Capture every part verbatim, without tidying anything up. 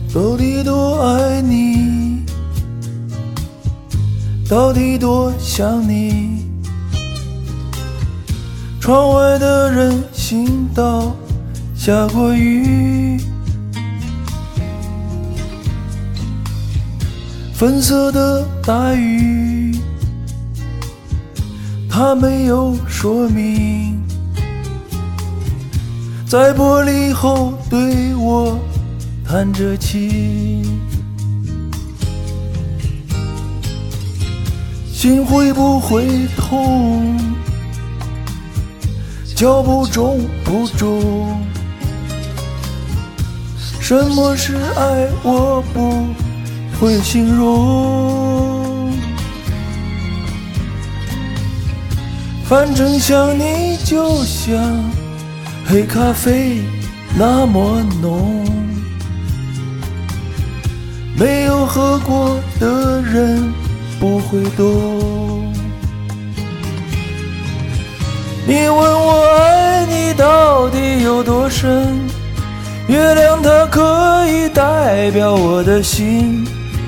到底多爱你，到底多想你。窗外的人行道下过雨，粉色的大雨，它没有说明，在玻璃后对我弹着琴。心会不会痛？脚步重不重？什么是爱？我不会形容。反正想你就像黑咖啡那么浓，没有喝过的人不会懂。你问我爱你到底有多深，月亮它可以代表我的心，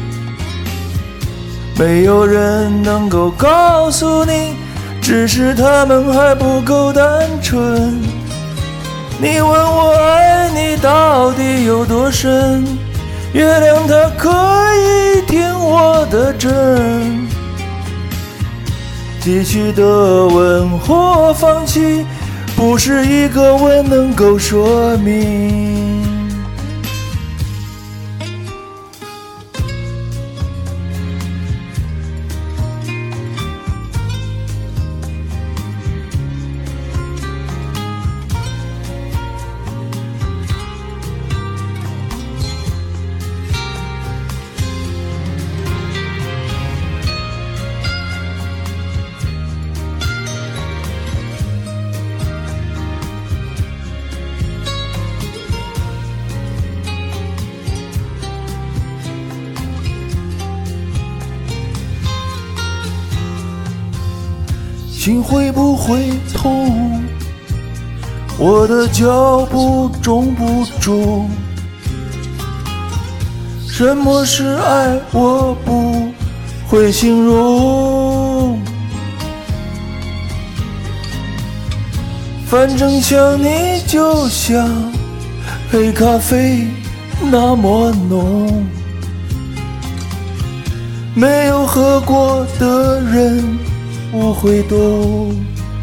没有人能够告诉你，只是他们还不够单纯。你问我爱你到底有多深，月亮它可以听我的真，继续的问或放弃，不是一个吻能够说明。心会不会痛？我的脚步重不重？什么是爱？我不会形容。反正想你就像黑咖啡那么浓，没有喝过的人不会懂。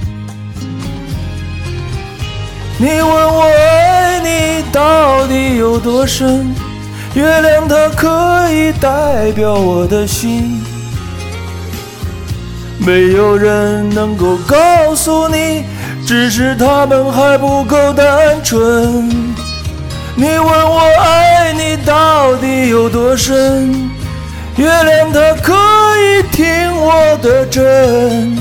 你问我爱你到底有多深，月亮它可以代表我的心，没有人能够告诉你，只是他们还不够单纯。你问我爱你到底有多深，月亮它可以听我的真，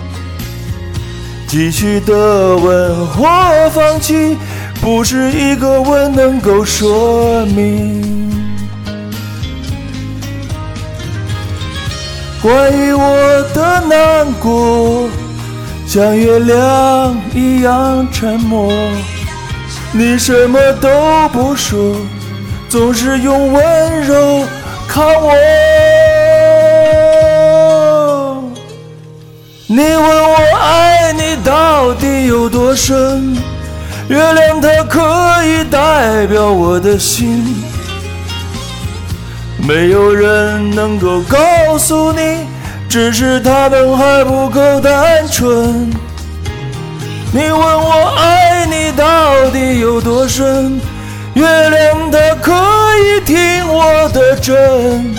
继续的问或放弃，不是一个吻能够说明。关于我的难过，像月亮一样沉默，你什么都不说，总是用温柔看我。你问我爱你到底有多深，月亮它可以代表我的心，没有人能够告诉你，只是他们还不够单纯。你问我爱你到底有多深，月亮它可以听我的真，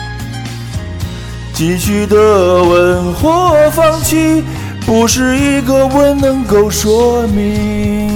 继续的问或放弃，不是一个吻能够说明。